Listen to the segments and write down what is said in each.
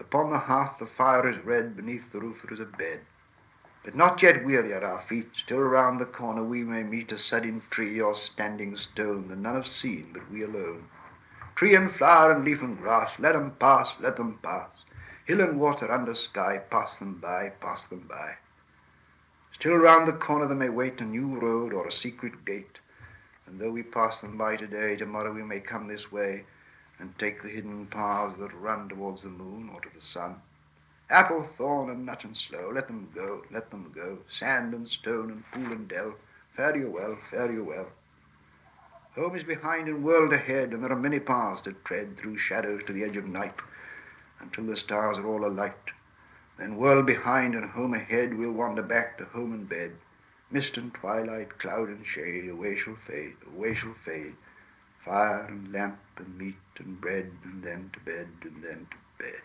Upon the hearth the fire is red, beneath the roof it is a bed. But not yet weary are our feet, still round the corner we may meet a sudden tree or standing stone that none have seen but we alone. Tree and flower and leaf and grass, let them pass, let them pass. Hill and water under sky, pass them by, pass them by. Still round the corner they may wait a new road or a secret gate, and though we pass them by today, tomorrow we may come this way and take the hidden paths that run towards the moon or to the sun. Apple, thorn, and nut and sloe, let them go, let them go. Sand and stone and pool and dell, fare you well, fare you well. Home is behind and world ahead, and there are many paths to tread through shadows to the edge of night, until the stars are all alight. Then world behind and home ahead, we'll wander back to home and bed. Mist and twilight, cloud and shade, away shall fade, away shall fade. Fire and lamp and meat and bread, and then to bed, and then to bed.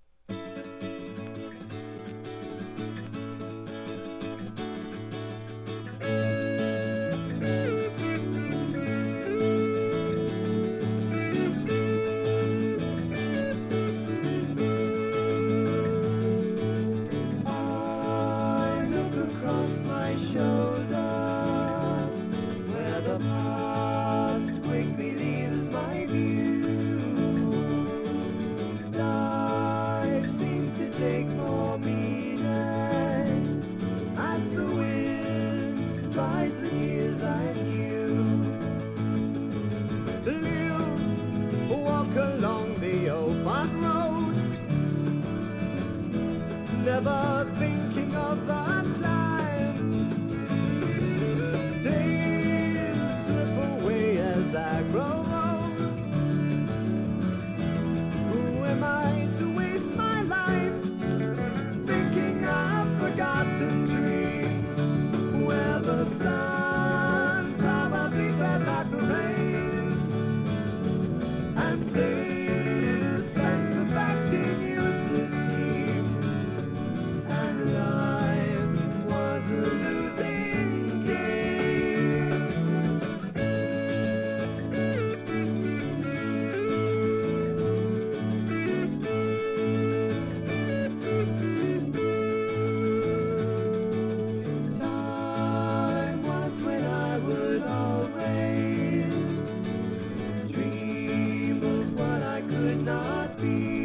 Never thinking of the time. Days slip away as I grow old. Who am I to waste my life thinking of forgotten dreams where the sun probably fell like the rain, and days spent perfecting useless schemes. Life was a losing game. Time was when I would always dream of what I could not be.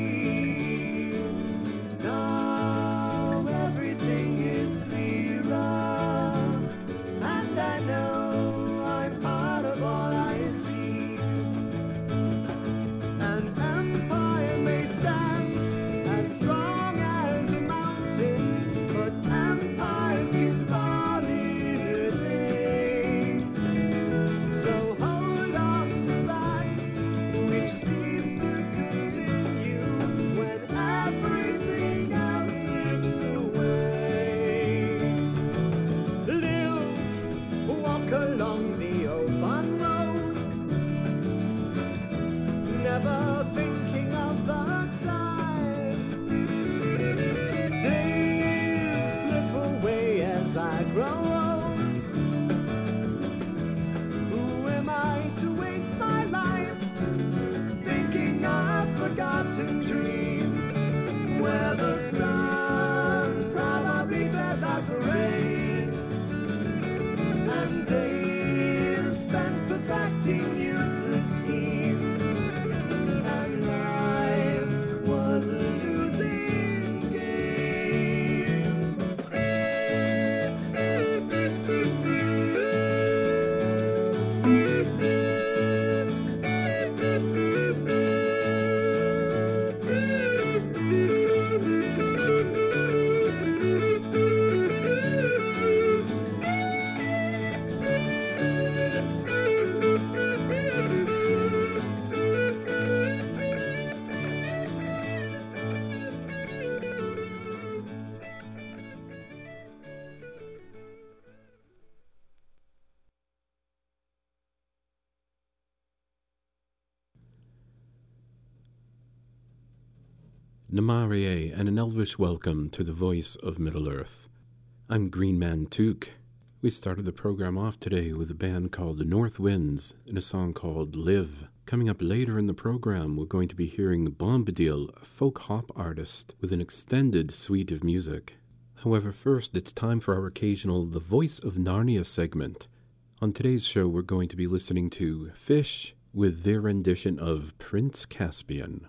Along the open road, never thinking of the time. Days slip away as I grow old. Who am I to waste my life thinking of forgotten dreams where the sun probably fell like the rain, and days spent perfecting useless schemes, and life was a losing game. Namarie and an Elvish welcome to the voice of Middle-earth. I'm Green Man Took. We started the program off today with a band called the North Winds and a song called Live. Coming up later in the program, we're going to be hearing Bombadil, a folk hop artist, with an extended suite of music. However, first it's time for our occasional The Voice of Narnia segment. On today's show, we're going to be listening to Fish with their rendition of Prince Caspian.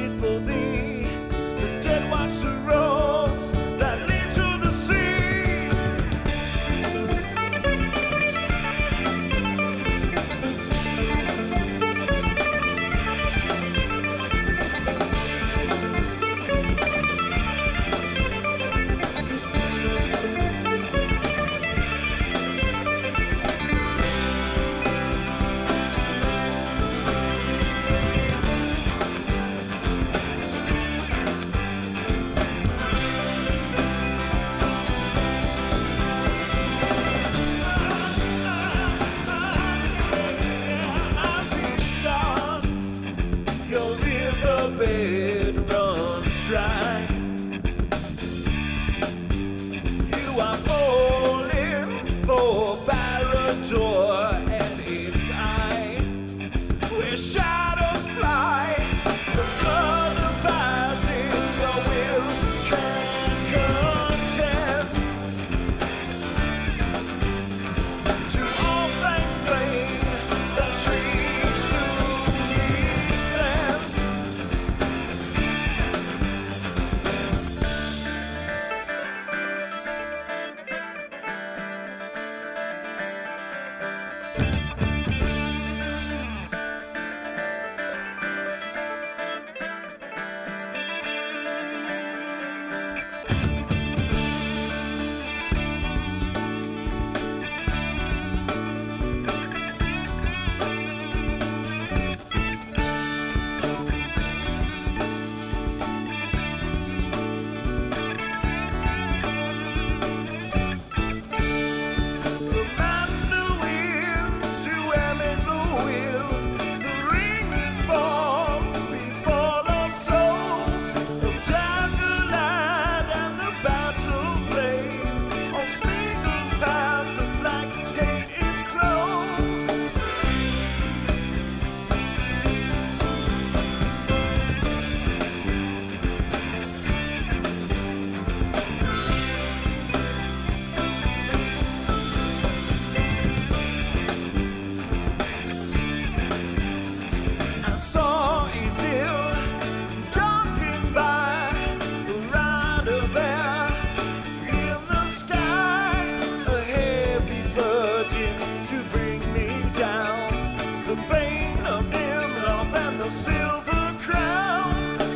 waited for thee. The dead watch the roads that lead to the sea. Your riverbed runs dry. You are falling for Barador and its eye, where shadows fly. The blood of eyes in your will can contend to all things plain. The trees do sense. Silver crown.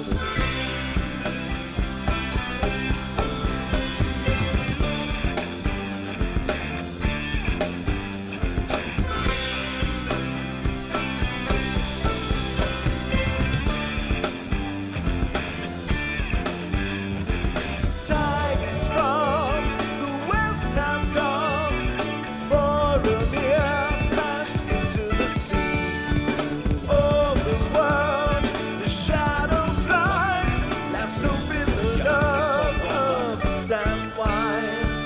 Tidings from the west have gone, Boromir flashed into the sea. Oh, the world, the shadow flies, last hope in the love of the Samwise.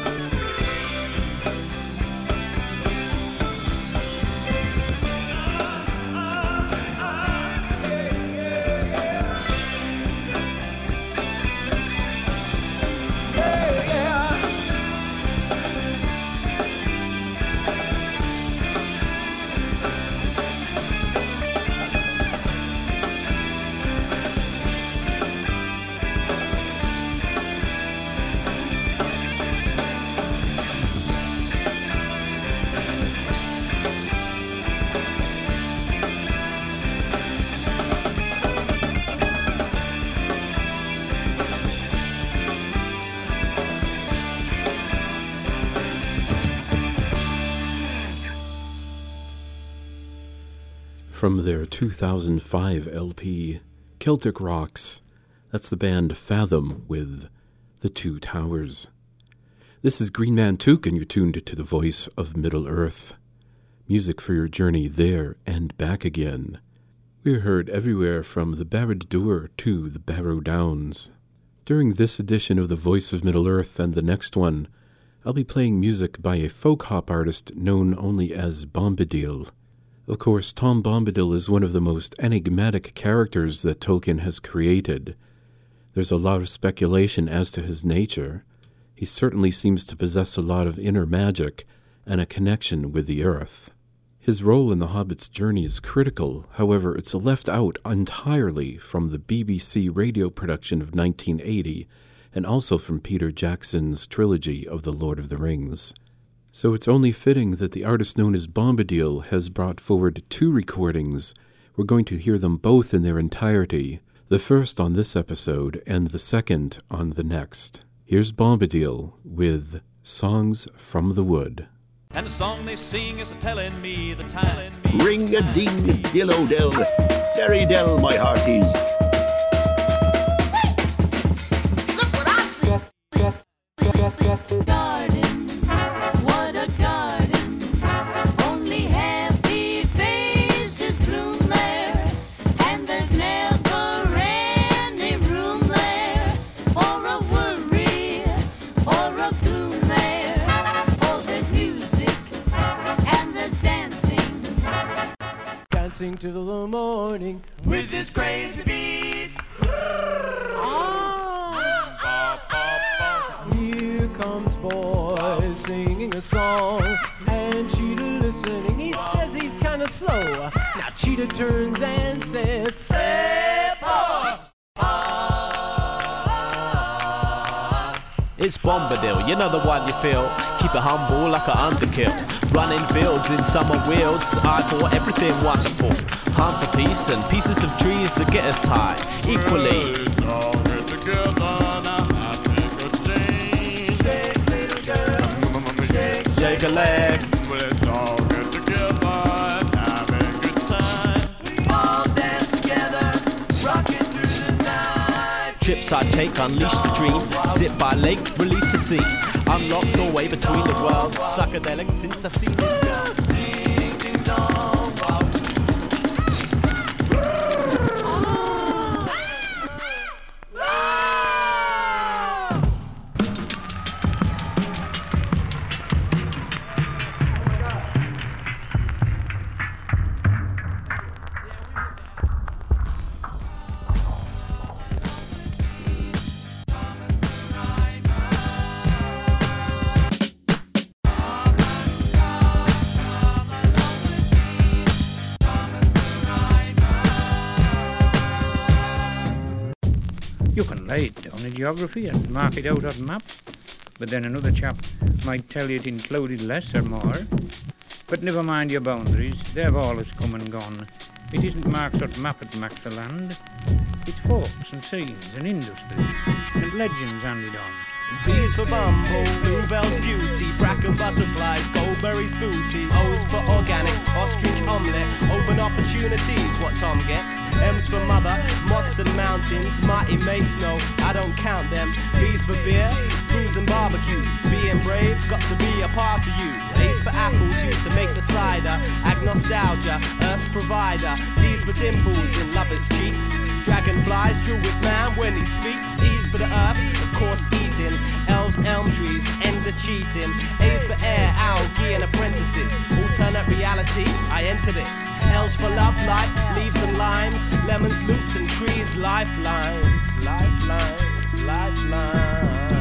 From their 2005 LP, Celtic Rocks, that's the band Fathom with The Two Towers. This is Green Man Took, and you're tuned to the voice of Middle-earth. Music for your journey there and back again. We're heard everywhere from the Barad-dûr to the Barrow Downs. During this edition of the Voice of Middle-earth and the next one, I'll be playing music by a folk hop artist known only as Bombadil. Of course, Tom Bombadil is one of the most enigmatic characters that Tolkien has created. There's a lot of speculation as to his nature. He certainly seems to possess a lot of inner magic and a connection with the earth. His role in The Hobbit's journey is critical, however, it's left out entirely from the BBC radio production of 1980 and also from Peter Jackson's trilogy of The Lord of the Rings. So it's only fitting that the artist known as Bombadil has brought forward 2 recordings. We're going to hear them both in their entirety, the first on this episode and the second on the next. Here's Bombadil with Songs from the Wood. And the song they sing is telling me the time. Ring-a-ding, dillo-dell, derry-dell, my hearties. Look what I see. Garden, what a garden. Only happy faces bloom there. And there's never any room there for a worry or a gloom there. Oh, there's music and there's dancing. Dancing till the morning. With this crazy beat. Here comes boy singing a song, and Cheetah listening. He says he's kind of slow. Now Cheetah turns and says, "Hey boy!" It's Bombadil, you know the one you feel. Keep it humble like an underkill. Running fields in summer fields, I thought everything wonderful. Hunt for peace and pieces of trees that get us high. Equally. Let's all get together now. Shake a leg. Let's all get together and have a good time. We all dance together, rocking through the night. Trips I take, unleash the dream. Sit by lake, release the sea. Unlock doorway between the worlds. Psychedelic since I seen this girl. Ding, ding, dong, wow. You can lay it down in geography and mark it out on a map, but then another chap might tell you it included less or more. But never mind your boundaries, they've always come and gone. It isn't marks on map that marks the land. It's folks and scenes and industries and legends handed on. Bees for bumble, bluebell's beauty, bracken butterflies, goldberries booty, O's for organic, ostrich omelette, open opportunities, what Tom gets, M's for mother, moths and mountains, mighty mates, no, I don't count them, B's for beer, booze and barbecues, being brave's got to be a part of you, A's for apples, used to make the cider, agnostalgia, Earth's provider, D's for dimples in lovers' cheeks, dragonflies drill with man when he speaks, E's for the earth, of course eating, elves, elm trees, end the cheating. A's for air, algae and apprentices. Alternate reality, I enter this. L's for love, light, leaves and limes. Lemons, loots and trees, lifelines. Lifelines, lifelines.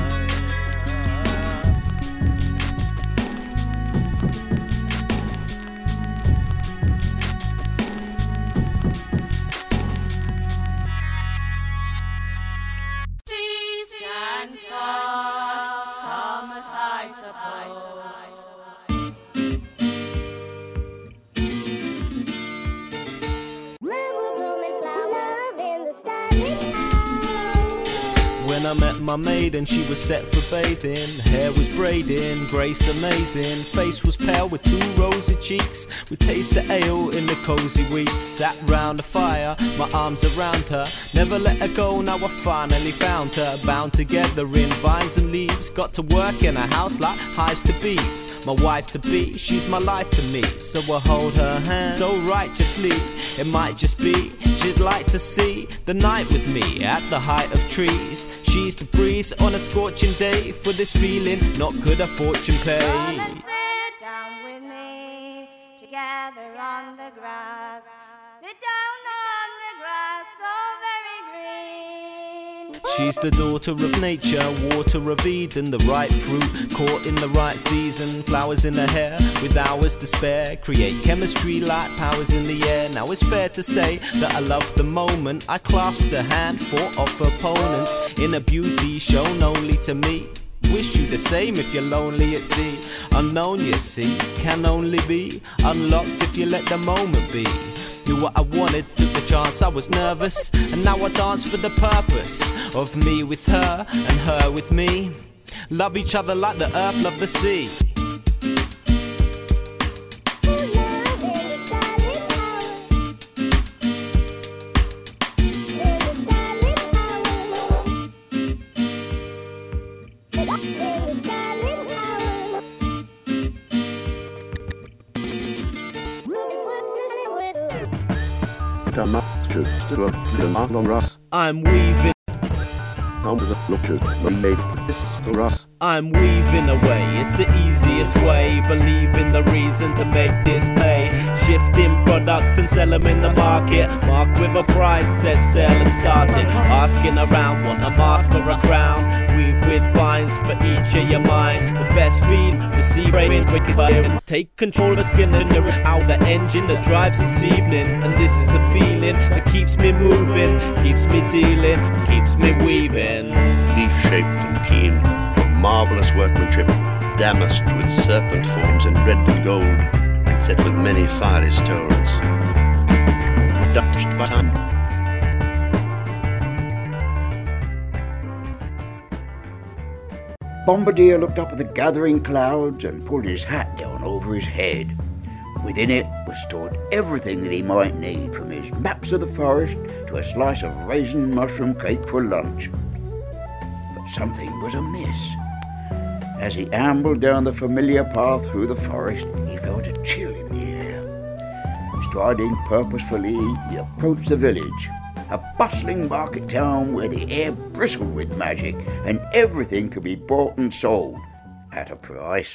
When I met my maiden, she was set for bathing. Hair was braiding, grace amazing. Face was pale with 2 rosy cheeks. We tasted ale in the cozy weeks. Sat round the fire, my arms around her. Never let her go, now I finally found her. Bound together in vines and leaves. Got to work in a house like hives to bees. My wife to be, she's my life to me. So I hold her hand so righteously. It might just be she'd like to see the night with me at the height of trees. She's the breeze on a scorching day. For this feeling, not could a fortune pay. Come and sit down with me, together on the grass. Sit down on the grass, so very green. She's the daughter of nature, water of Eden, the right fruit, caught in the right season. Flowers in her hair, with hours to spare, create chemistry like powers in the air. Now it's fair to say that I love the moment I clasped a handful of opponents in a beauty shown only to me. Wish you the same if you're lonely at sea. Unknown, you see, can only be unlocked if you let the moment be. Knew what I wanted, took the chance, I was nervous, and now I dance for the purpose of me with her and her with me. Love each other like the earth loved the sea. I'm weaving. I'm weaving away, it's the easiest way. Believe in the reason to make this pay. Shifting products and sell them in the market. Mark with a price, set sail and started. Asking around, want a mask or a crown. Weave with vines for each of your mind. The best feed, receive rain, wicked fire. Take control of the skin and out the engine that drives this evening. And this is a feeling that keeps me moving, keeps me dealing, keeps me weaving. Leaf-shaped and keen, of marvellous workmanship, damasked with serpent forms in red and gold, set with many fiery stones. Touched by time. Bombardier looked up at the gathering clouds and pulled his hat down over his head. Within it was stored everything that he might need, from his maps of the forest to a slice of raisin mushroom cake for lunch. But something was amiss. As he ambled down the familiar path through the forest, he felt a chill in the air. Striding purposefully, he approached the village, a bustling market town where the air bristled with magic and everything could be bought and sold at a price.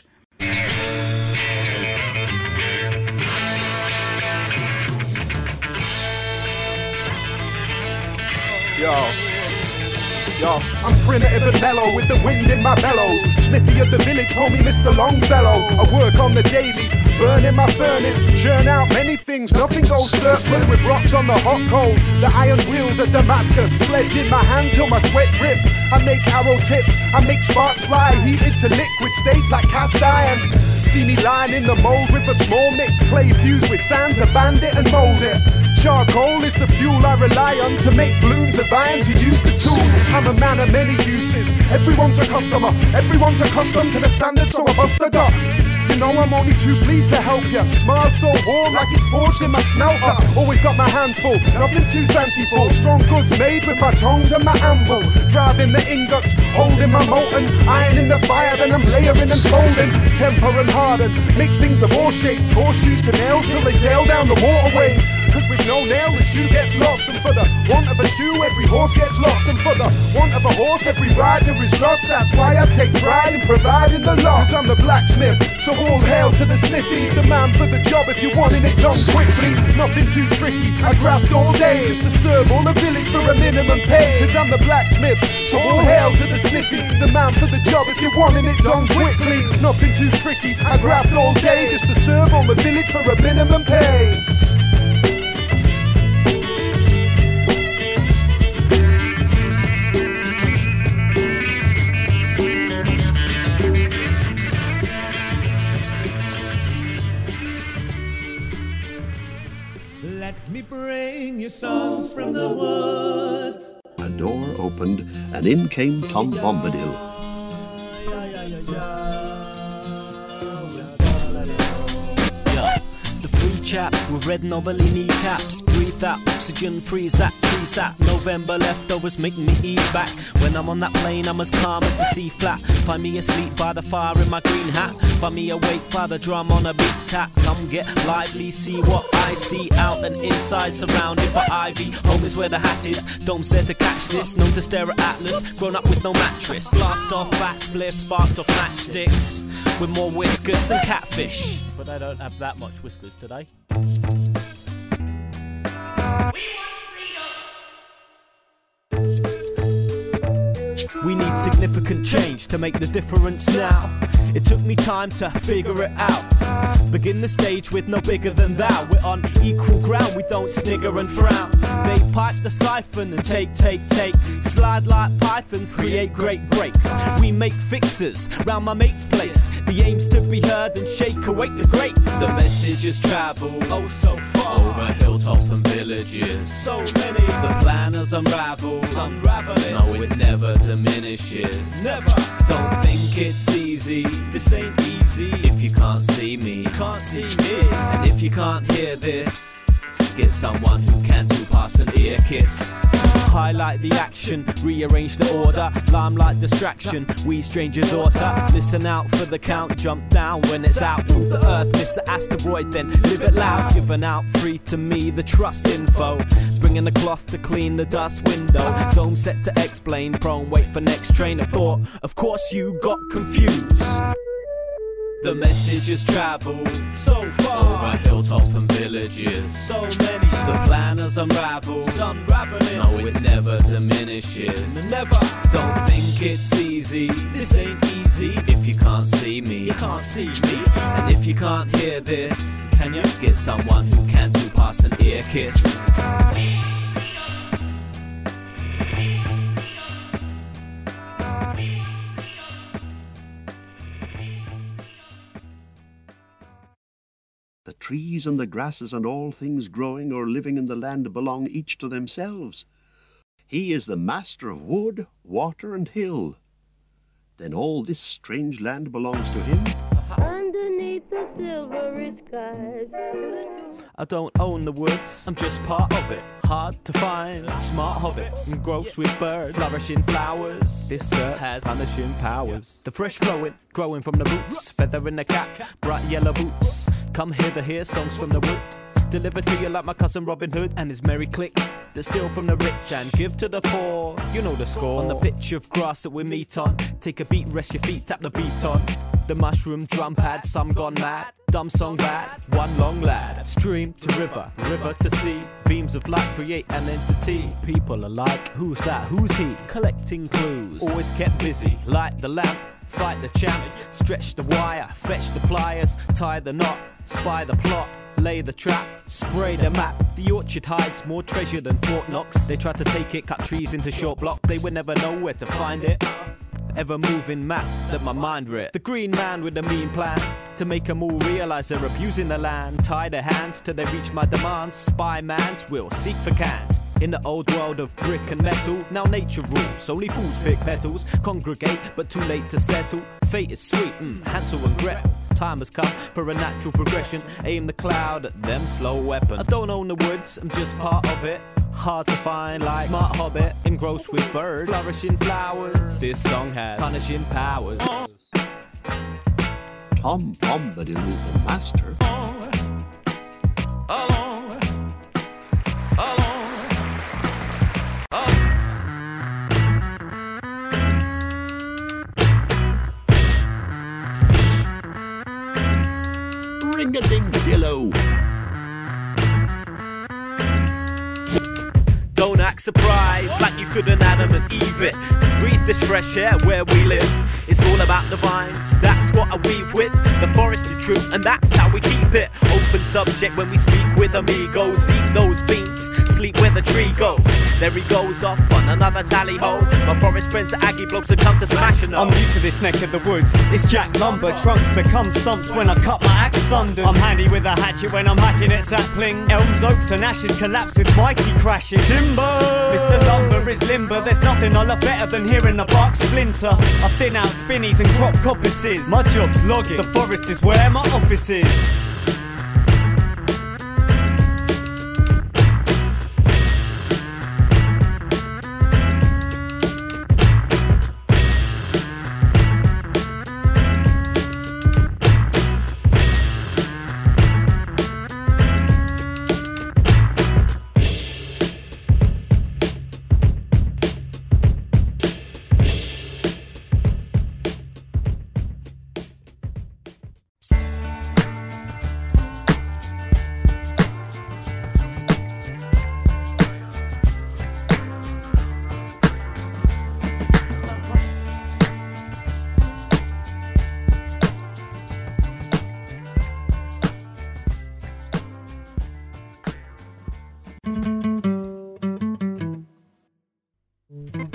Yo, I'm primitive and mellow with the wind in my bellows. Smithy of the village, call me Mr. Longfellow. I work on the daily, burn in my furnace, churn out many things, nothing goes surplus. With rocks on the hot coals, the iron wheels of Damascus, sledge in my hand till my sweat drips. I make arrow tips, I make sparks fly, heated to liquid states like cast iron. See me lying in the mold with a small mix, clay fused with sand to band it and mold it. Charcoal is the fuel I rely on to make blooms of iron, to use the tools. I'm a man of many uses, everyone's a customer, everyone's accustomed to the standard, so I bust a gut. You know I'm only too pleased to help ya. Smile so warm like it's forged in my smelter. Always got my hands full, nothing too fanciful. Strong goods made with my tongs and my anvil. Driving the ingots, holding my molten iron in the fire, then I'm layering and folding. Temper and harden, make things of all shapes. Horseshoes to nails till they sail down the waterways. Cause with no nail the shoe gets lost, and for the want of a shoe every horse gets lost, and for the want of a horse every rider is lost. That's why I take pride in providing the loss. Cause I'm the blacksmith, so all hail to the smithy, the man for the job if you're wanting it done quickly. Nothing too tricky, I graft all day just to serve all the village for a minimum pay. Cause I'm the blacksmith, so all hail to the smithy, the man for the job if you're wanting it done quickly. Nothing too tricky, I graft all day just to serve all the village for a minimum pay. Let me bring you songs from the woods. A door opened, and in came Tom Bombadil. Chap with red knobbly kneecaps, breathe that oxygen, freeze that tree sap. November leftovers make me ease back. When I'm on that plane, I'm as calm as the sea flat. Find me asleep by the fire in my green hat. Find me awake by the drum on a beat tap. Come get lively, see what I see. Out and inside, surrounded by ivy. Home is where the hat is, dome's there to catch this. Known to stare at Atlas, grown up with no mattress. Last off fat spliff, sparked off matchsticks. With more whiskers than catfish. But I don't have that much whiskers today. We need significant change to make the difference now. It took me time to figure it out. Begin the stage with no bigger than thou. We're on equal ground, we don't snigger and frown. They pipe the siphon and take. Slide like pythons, create great breaks. We make fixes round my mate's place. The aim's to be heard and shake awake the greats. The messages travel, oh so far, over hilltops and villages. So many, the planners unraveling. No, it never diminishes. Never. Don't think it's easy. This ain't easy. If you can't see me, you can't see me. And if you can't hear this, get someone who can to pass an ear kiss. Highlight the action, rearrange the order. Limelight distraction, we strangers order. Listen out for the count, jump down when it's out. Move the earth, miss the asteroid, then live it loud. Giving out free to me the trust info. Bringing the cloth to clean the dust window. Dome set to explain, prone wait for next train of thought. Of course you got confused. The messages travel so far, over hilltops and villages. So many, the planners unravel. Unraveling. No, it never diminishes. Never. Don't think it's easy. This ain't easy. If you can't see me, you can't see me. And if you can't hear this, can you get someone who can to pass an ear kiss? The trees and the grasses and all things growing or living in the land belong each to themselves. He is the master of wood, water, and hill. Then all this strange land belongs to him? Underneath the silvery skies. I don't own the woods, I'm just part of it. Hard to find, smart hobbits, engrossed with birds, flourishing flowers. This earth has punishing powers. The fresh flowing, growing from the roots, feather in the cap, bright yellow boots. Come hither, hear songs from the wood. Delivered to you like my cousin Robin Hood and his merry clique that steal from the rich and give to the poor. You know the score. On the pitch of grass that we meet on, take a beat, rest your feet, tap the beat on. The mushroom drum pad, some gone mad. Dumb song bad, one long lad. Stream to river, river to sea. Beams of light create an entity. People are like, who's that, who's he? Collecting clues, always kept busy. Light the lamp, fight the champ. Stretch the wire, fetch the pliers. Tie the knot, spy the plot. Lay the trap, spray the map. The orchard hides more treasure than Fort Knox. They try to take it, cut trees into short blocks. They would never know where to find it. Ever moving map that my mind writ. The green man with a mean plan to make them all realize they're abusing the land. Tie their hands till they reach my demands. Spy man's will seek for cans. In the old world of brick and metal, now nature rules. Only fools pick petals, congregate, but too late to settle. Fate is sweet, Hansel and Gretel. Time has come for a natural progression. Aim the cloud at them slow weapon. I don't own the woods, I'm just part of it. Hard to find like smart hobbit, engrossed with birds, flourishing flowers. This song has punishing powers. Tom Bombadil is the master. Ring-a-ding-dillo. Don't act surprised like you couldn't Adam and Eve it. Breathe this fresh air where we live. It's all about the vines, that's what I weave with. The forest is true and that's how we keep it. Open subject when we speak with amigos. Eat those beans, sleep where the tree goes. There he goes off on another tally-ho. My forest friends are Aggie blokes that come to smash and I'm new to this neck of the woods. It's Jack Lumber. Trunks become stumps when I cut my axe thunders. I'm handy with a hatchet when I'm hacking at saplings. Elms, oaks and ashes collapse with mighty crashes. Timber! Mr. Lumber is limber. There's nothing I love better than hearing the bark splinter. I thin out spinnies and crop coppices. My job's logging. The forest is where my office is.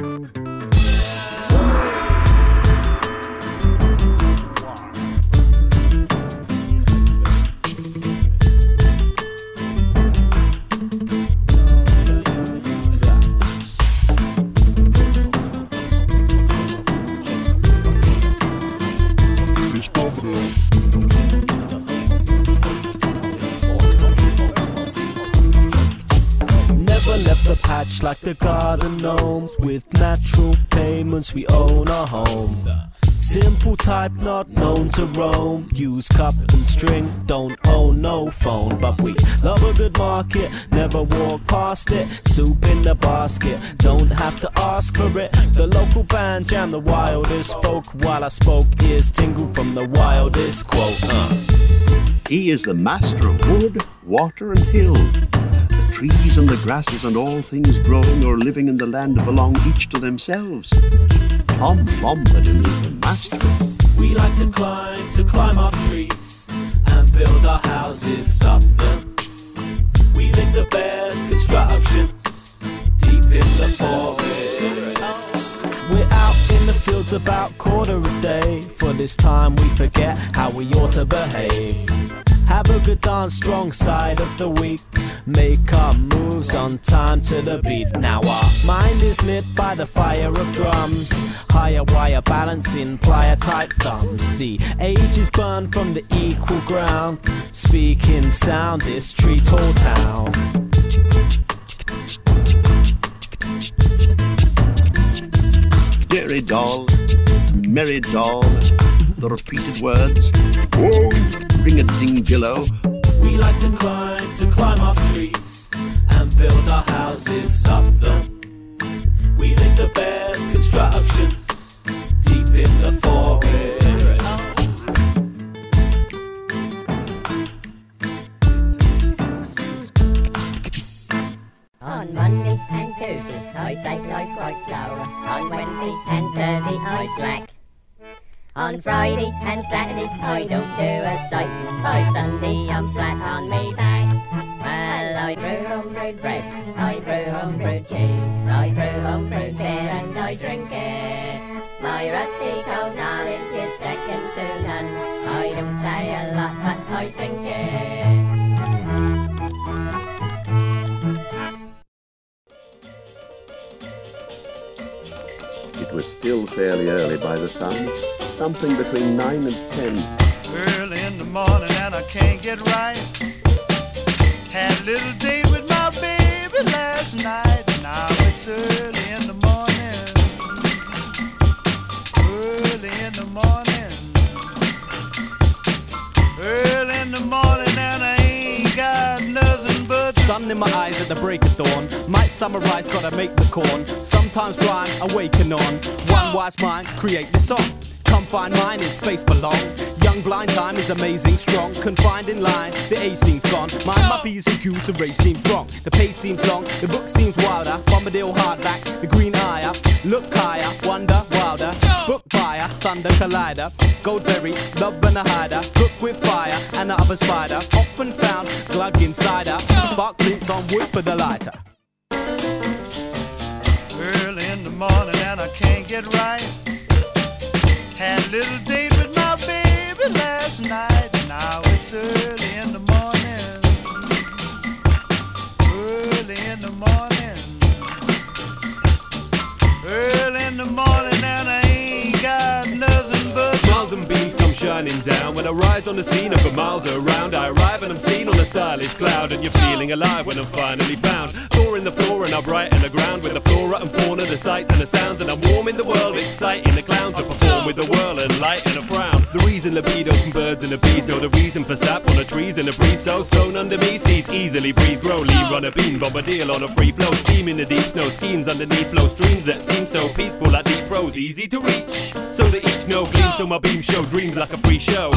Like the garden gnomes, with natural payments we own our home. Simple type not known to roam, use cup and string, don't own no phone. But we love a good market, never walk past it. Soup in the basket, don't have to ask for it. The local band jam the wildest folk, while I spoke ears tingle from the wildest quote. He is the master of wood, water and hill. Trees and the grasses and all things growing or living in the land belong each to themselves. Tom Bombadil is the master. We like to climb up trees and build our houses up them. We make the best constructions deep in the forest. We're out in the fields about quarter a day. For this time we forget how we ought to behave. Have a good dance, strong side of the week. Make our moves on time to the beat. Now our mind is lit by the fire of drums. Higher wire balancing, plier tight thumbs. The age is burned from the equal ground. Speaking sound, this tree tall town. Deary doll, merry doll, the repeated words. Whoa, ring-a-ding-dillo. We like to climb up trees and build our houses up them. We make the best constructions deep in the forest. On Monday and Tuesday I take life quite slow. On Wednesday and Thursday I slack. On Friday and Saturday I don't do a sight. By Sunday I'm flat on me back. Well, I brew homebrewed bread, I brew homebrewed cheese, I brew homebrewed beer and I drink it. My rusty cold knowledge is second to none. I don't say a lot but I drink it. It was still fairly early by the sun, something between 9 and 10. Early in the morning and I can't get right. Had a little date with my baby last night. Now it's early in the morning. Early in the morning. Early in the morning and I ain't got nothing but sun in my eyes at the break of dawn. Might summarize, gotta make the corn. Sometimes rhyme, awaken on. One wise mind, create this song. Come find mine in space belong. Young blind time is amazing, strong. Confined in line, the A seems gone. Mind my P's and Q's, the race seems wrong. The page seems long, the book seems wilder. Bombadil hardback, the green eye. Look higher, wonder wilder. Book buyer, thunder collider. Goldberry, love and a hider. Cook with fire and the other spider. Often found, glug insider. Spark flints on wood for the lighter. early in the morning and I can't get right. Had a little date with my baby last night. Now it's early in the morning. Early in the morning. Early in the morning and I ain't got nothing but smiles and beams come shining down. When I rise on the scene and for miles around I arrive and I'm seen on a stylish cloud. And you're feeling alive when I'm finally found. Thawing the floor and I brighten the ground with the flora and fauna, the sights and the sounds. And I'm warm in the world, exciting the clowns to perform with the whirl and light and a frown. The reason libidos from birds and the bees know the reason for sap on the trees and the breeze so sown under me. Seeds easily breathe, grow, lean, run a bean, bombadil on a free flow. Steam in the deep snow, schemes underneath flow streams that seem so peaceful like deep froze, easy to reach. So that each no gleams, so my beams show dreams like a free show.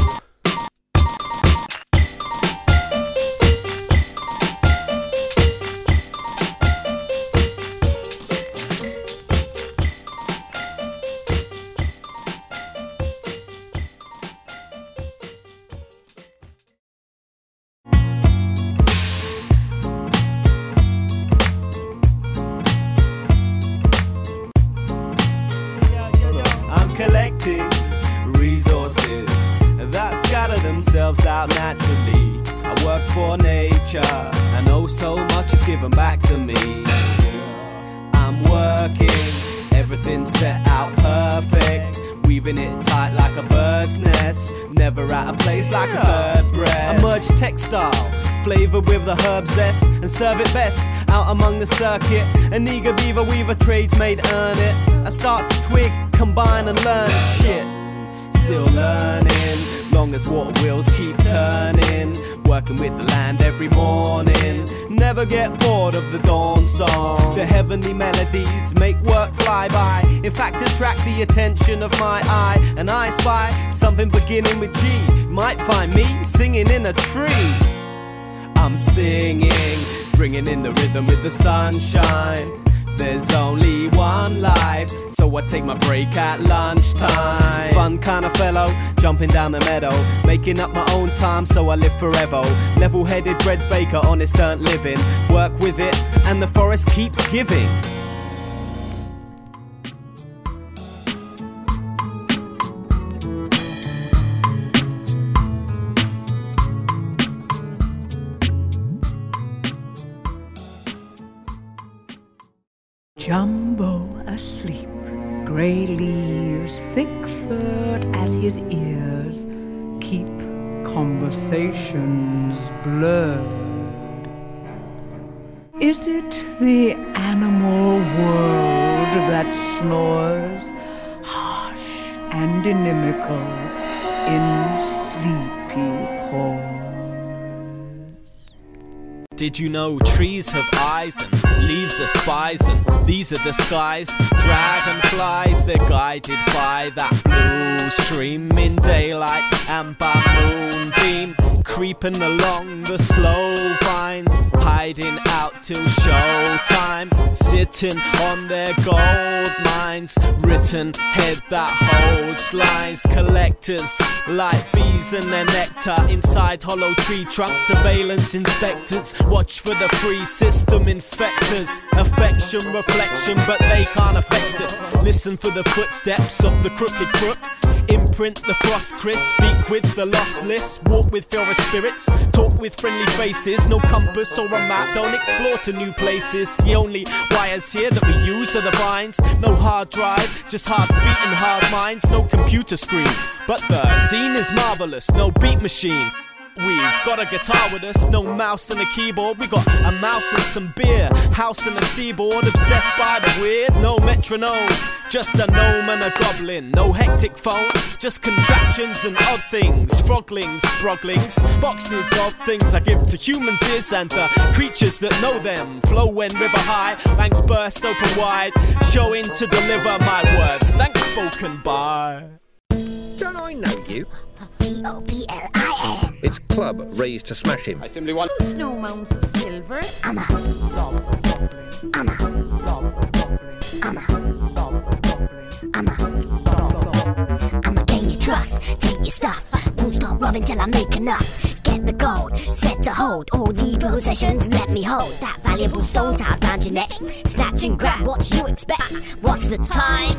depleting resources that scatter themselves out naturally. I work for nature, and oh so much is given back to me. I'm working, everything's set out perfect, weaving it tight like a bird's nest, never out of place like a third breast. I merge textile, flavoured with the herb zest, and serve it best out among the circuit. An eager beaver weaver trades made earn it. I start to twig, combine and learn shit. Still learning, long as water wheels keep turning. Working with the land every morning, never get bored of the dawn song. The heavenly melodies make work fly by, in fact attract the attention of my eye. And I spy something beginning with G, might find me singing in a tree. I'm singing, bringing in the rhythm with the sunshine. There's only one life, so I take my break at lunchtime. Fun kind of fellow, jumping down the meadow, making up my own time so I live forever. Level-headed bread baker, honest earned living. Work with it and the forest keeps giving. Jumbo asleep, grey leaves, thick furred as his ears, keep conversations blurred. Is it the animal world that snores, harsh and inimical, in sleepy pause? Did you know trees have eyes and leaves are spies, and these are disguised dragonflies? They're guided by that blue stream in daylight and by moonbeam, creeping along the slow vines, hiding out till showtime, sitting on their gold mines, written head that holds lines. Collectors like bees and their nectar inside hollow tree trunks. Surveillance inspectors watch for the free system infectors. Affection, reflection, but they can't affect us. Listen for the footsteps of the crooked crook. Imprint the frost crisp, speak with the lost bliss, walk with forest spirits, talk with friendly faces. No compass or a map, don't explore to new places. The only wires here that we use are the vines. No hard drive, just hard feet and hard minds. No computer screen, but the scene is marvelous. No beat machine, we've got a guitar with us. No mouse and a keyboard, we got a mouse and some beer. House and a seaboard, obsessed by the weird. No metronome, just a gnome and a goblin. No hectic phone, just contraptions and odd things. Froglings, froglings, boxes of things I give to humans is, and the creatures that know them flow when river high. Banks burst open wide, showing to deliver my words. Thanks spoken by. Don't I know you? P-O-P-L-I-N. It's Club, raised to smash him. I simply want Snow mounds of silver. I'm a Rob of Dublin. I'm a Rob of Dublin. I'm a Rob of Dublin. I'm a Rob of Dublin. I'ma gain your trust, take your stuff. Won't stop robbing till I make enough. Get the gold, set to hold. All these possessions, let me hold that valuable stone tied round your neck. Snatch and grab, what you expect? What's the time?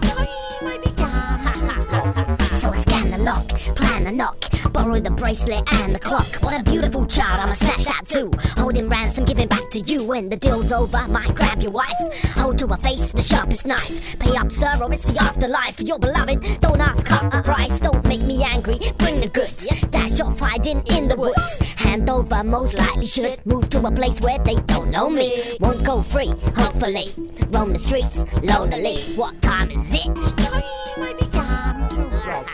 So I scan the lock, plan a knock, borrow the bracelet and the clock. What a beautiful child, I'ma snatch that too. Holding ransom, giving back to you. When the deal's over, might grab your wife. Hold to her face the sharpest knife. Pay up, sir, or it's the afterlife. For your beloved, don't ask her a price. Don't make me angry, bring the goods. Dash off hiding in the woods. Hand over, most likely should move to a place where they don't know me. Won't go free, hopefully. Roam the streets, lonely. What time is it? I began to rob.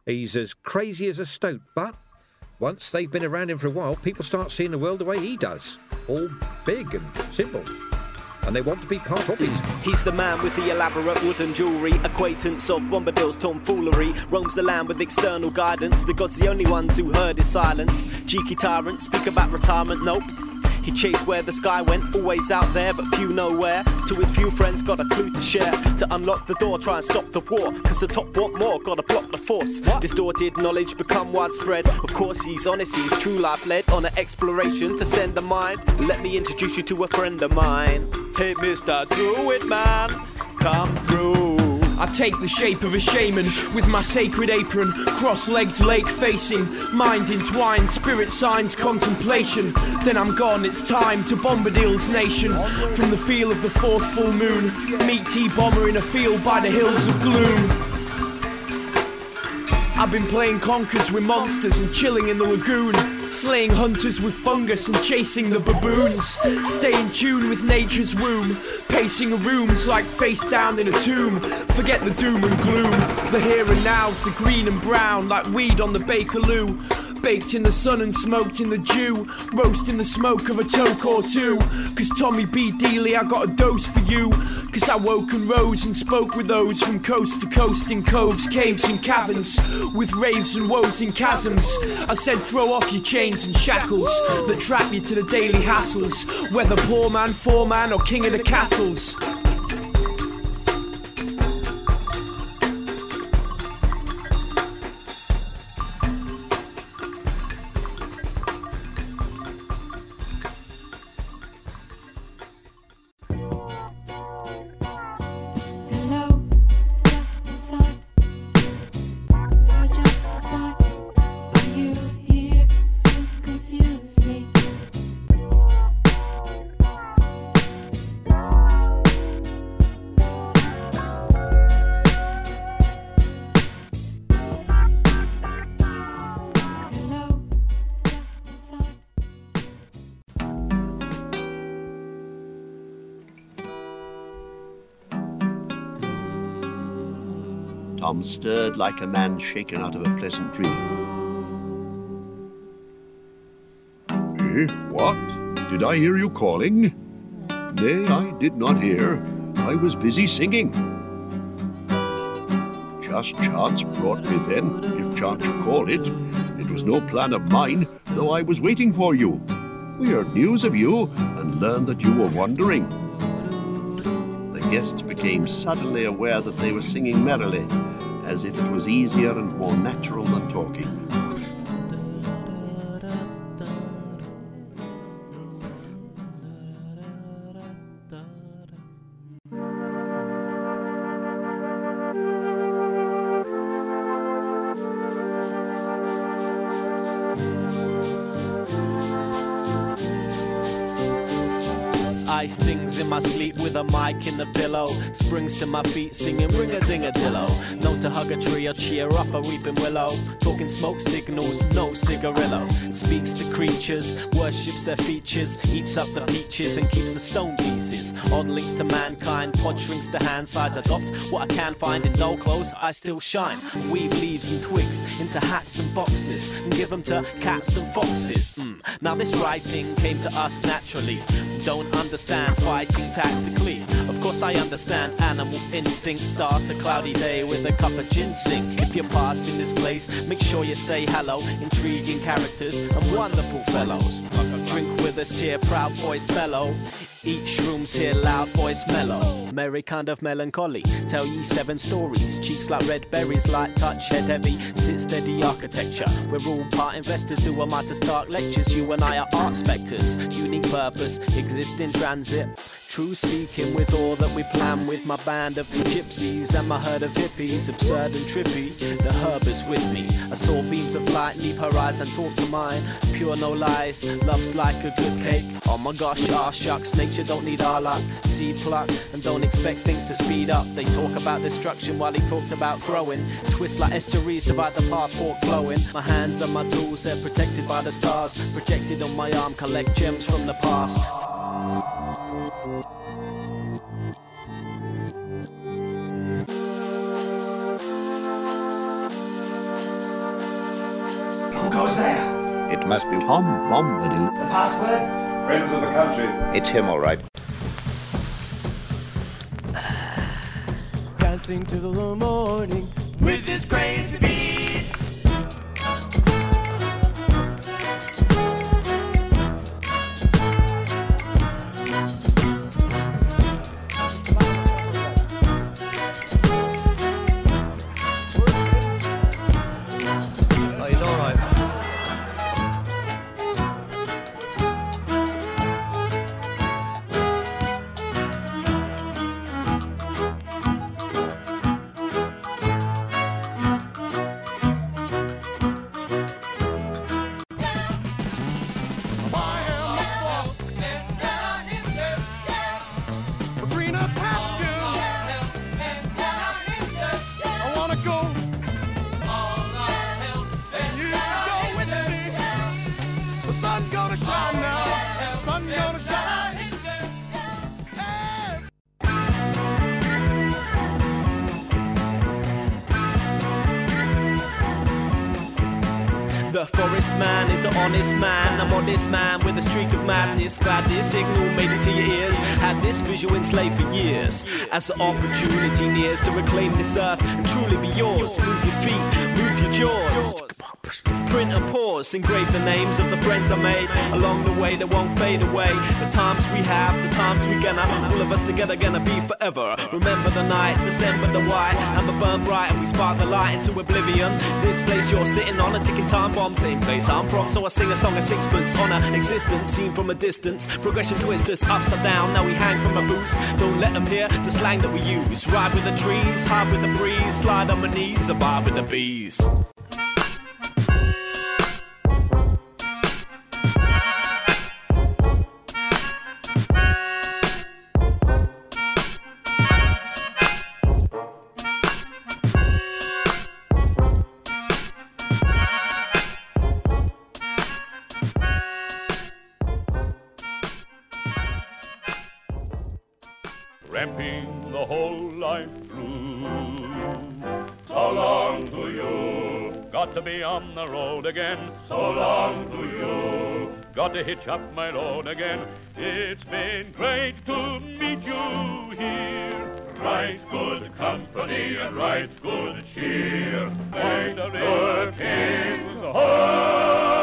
He's as crazy as a stoat, but once they've been around him for a while, people start seeing the world the way he does. All big and simple. And they want to be part of it. He's the man with the elaborate wooden jewellery, acquaintance of Bombadil's tomfoolery, roams the land with external guidance. The gods the only ones who heard his silence. Cheeky tyrant, speak about retirement, nope. He chased where the sky went, always out there, but few know where. To his few friends, got a clue to share. To unlock the door, try and stop the war. Cause the top want more, gotta block the force. What? Distorted knowledge become widespread. Of course he's honest, he's true life led on an exploration to send the mind. Let me introduce you to a friend of mine. Hey Mr. Druid Man, come through. I take the shape of a shaman with my sacred apron, cross-legged lake facing, mind entwined, spirit signs contemplation. Then I'm gone, it's time to Bombadil's nation. From the feel of the fourth full moon, meet T-Bomber in a field by the hills of gloom. I've been playing conkers with monsters and chilling in the lagoon, slaying hunters with fungus and chasing the baboons. Stay in tune with nature's womb, pacing rooms like face down in a tomb. Forget the doom and gloom, the here and now's the green and brown, like weed on the Bakerloo. Baked in the sun and smoked in the dew, roast in the smoke of a toke or two. Cause Tommy B. Dealey, I got a dose for you. Cause I woke and rose and spoke with those from coast to coast, in coves, caves and caverns, with raves and woes in chasms. I said throw off your chains and shackles that trap you to the daily hassles, whether poor man, foreman or king of the castles. Tom stirred like a man shaken out of a pleasant dream. What? Did I hear you calling? Nay, I did not hear. I was busy singing. Just chance brought me then, if chance you call it. It was no plan of mine, though I was waiting for you. We heard news of you and learned that you were wandering. The guests became suddenly aware that they were singing merrily, as if it was easier and more natural than talking. I sings in my sleep with a mic in the pillow. Springs to my feet singing ring-a-ding-a-dillo. Known to hug a tree or cheer up a weeping willow. Talking smoke signals, no cigarillo. Speaks to creatures, worships their features. Eats up the peaches and keeps the stone pieces. Odd links to mankind, pod shrinks to hand size. Adopt what I can find in dull clothes, I still shine. Weave leaves and twigs into hats and boxes and give them to cats and foxes. Now this writing came to us naturally. Don't understand fighting tactically. Of course I understand animal instinct. Start a cloudy day with a cup of ginseng. If you're passing this place, make sure you say hello. Intriguing characters and wonderful fellows. Drink with us here, proud voice bellow. Each room's here, loud voice mellow. Merry kind of melancholy. Tell ye 7 stories. Cheeks like red berries, light touch, head heavy. Sit steady architecture. We're all part investors. Who am I to start lectures? You and I are art spectres. Unique purpose, exist in transit. True speaking with all that we plan with my band of gypsies and my herd of hippies. Absurd and trippy, the herb is with me. I saw beams of light leave her eyes and talk to mine. Pure no lies, love's like a good cake. Oh my gosh, ah shucks, nature don't need our luck. Seed pluck and don't expect things to speed up. They talk about destruction while he talked about growing. Twist like estuaries, divide the path, fork flowing. My hands are my tools, they're protected by the stars. Projected on my arm, collect gems from the past. What goes there? It must be Tom Bombadil. The password? Friends of the country. It's him, all right. Dancing till the morning with this crazy beat. Oh, he's all right. The forest man is an honest man, a modest man with a streak of madness. Glad this signal made it to your ears. Had this visual enslaved for years. As the opportunity nears to reclaim this earth and truly be yours. Move your feet, move your jaws. Print and pause, engrave the names of the friends I made along the way that won't fade away. The times we have, the times we gonna, all of us together gonna be forever. Remember the night, December the white, amber burn bright and we spark the light into oblivion. This place you're sitting on, a ticking time bomb, same place I'm from, so I sing a song of sixpence on a existence seen from a distance. Progression twisters, upside down, now we hang from our boots. Don't let them hear the slang that we use. Ride with the trees, hide with the breeze, slide on my knees, survive with the bees. Tramping the whole life through. So long to you. Got to be on the road again. So long to you. Got to hitch up my load again. It's been great to meet you here. Right good company and right good cheer. Make the King's Highway.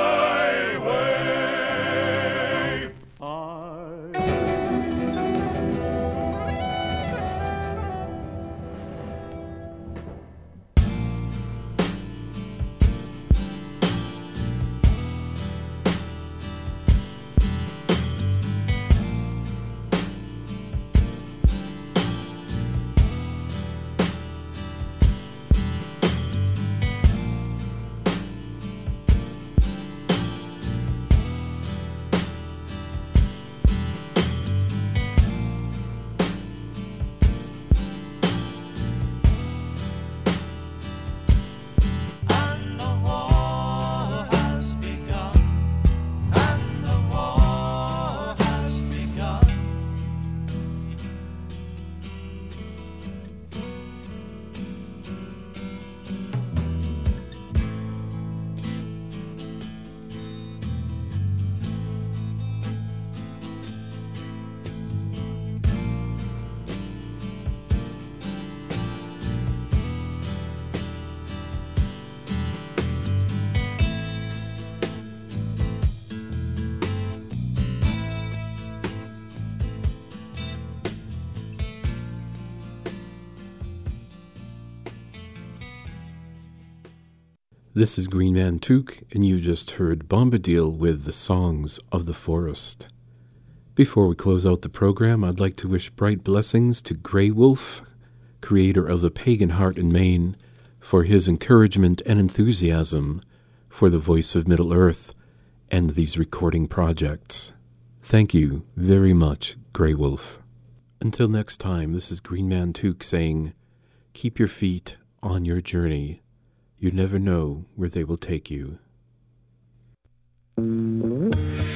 This is Green Man Took, and you just heard Bombadil with The Songs of the Forest. Before we close out the program, I'd like to wish bright blessings to Grey Wolf, creator of The Pagan Heart in Maine, for his encouragement and enthusiasm for the Voice of Middle-earth and these recording projects. Thank you very much, Grey Wolf. Until next time, this is Green Man Took saying, keep your feet on your journey. You never know where they will take you.